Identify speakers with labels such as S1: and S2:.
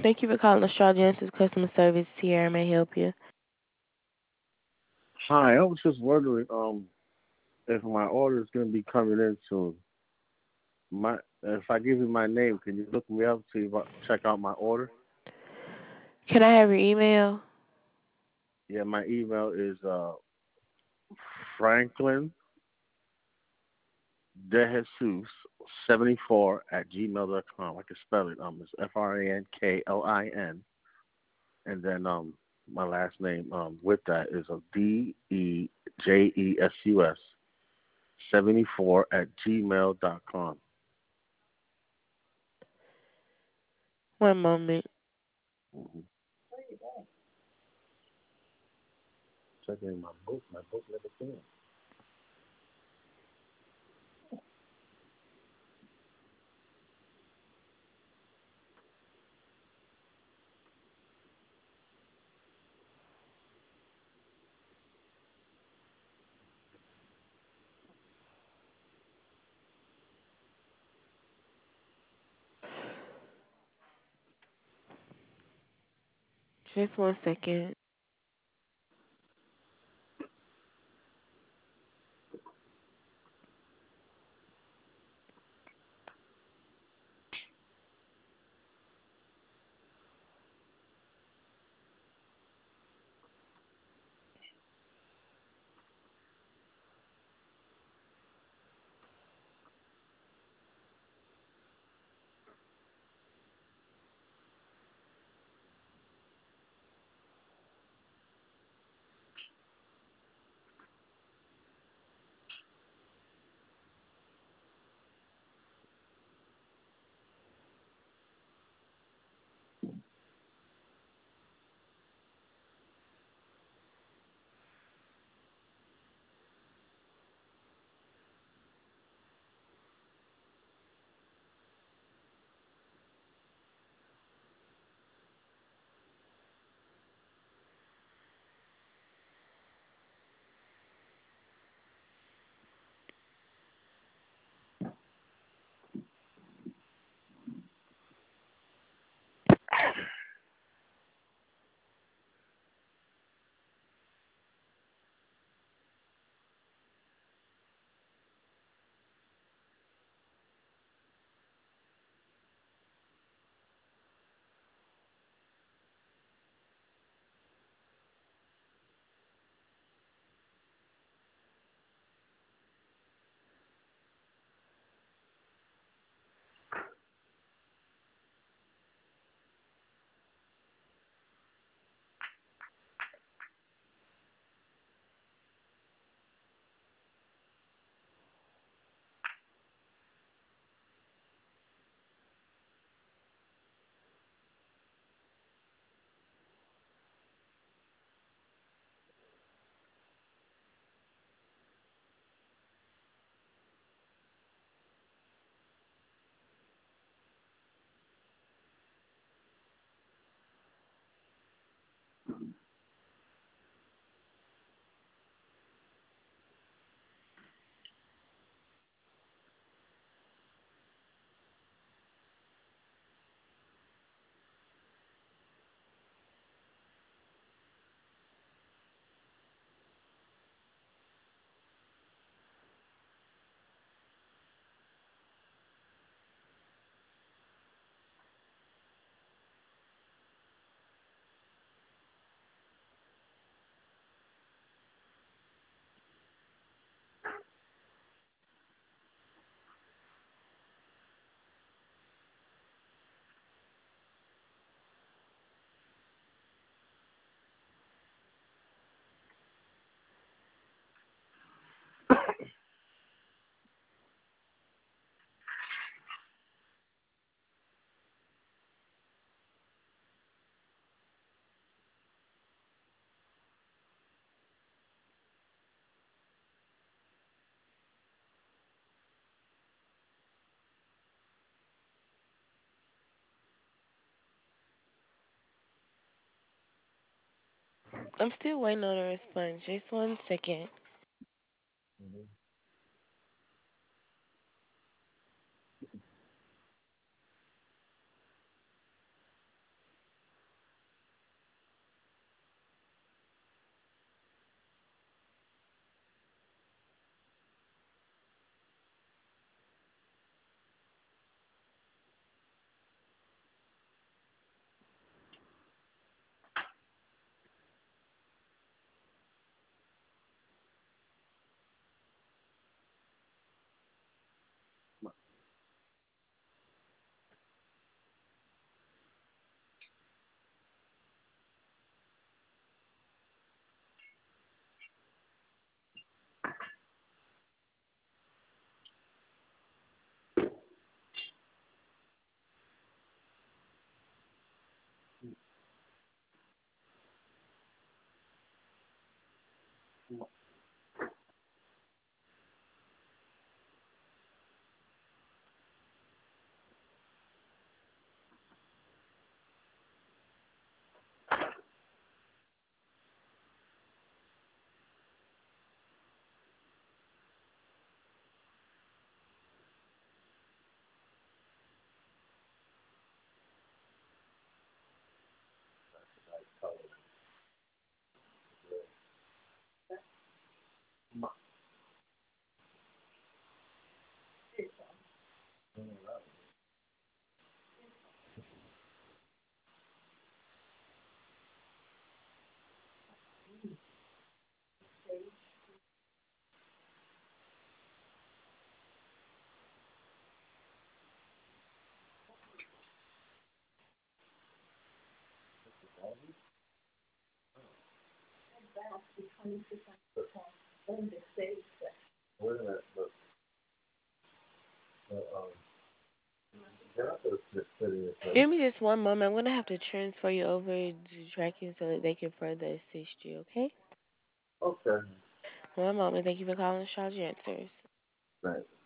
S1: Thank you for calling Astrology Answers Customer Service. Sierra may help you.
S2: Hi, I was just wondering if my order is going to be coming in soon. My If I give you my name, can you look me up, check out my order?
S1: Can I have your email?
S2: Yeah, my email is Franklin DeJesus 74 at gmail.com. I can spell it. It's FRANKLIN, and then my last name with that is DEJESUS 74 at gmail.com.
S1: One moment.
S2: Mm-hmm. Checking my book. My book never came.
S1: Just one second. I'm still waiting on a response. Just one second.
S2: Mm-hmm. Wait a minute, but, get out of this city.
S1: Give me just one moment. I'm gonna have to transfer you over to tracking so that they can further assist you. Okay?
S2: Okay.
S1: One moment. Thank you for calling Charles Answers.
S2: Thanks.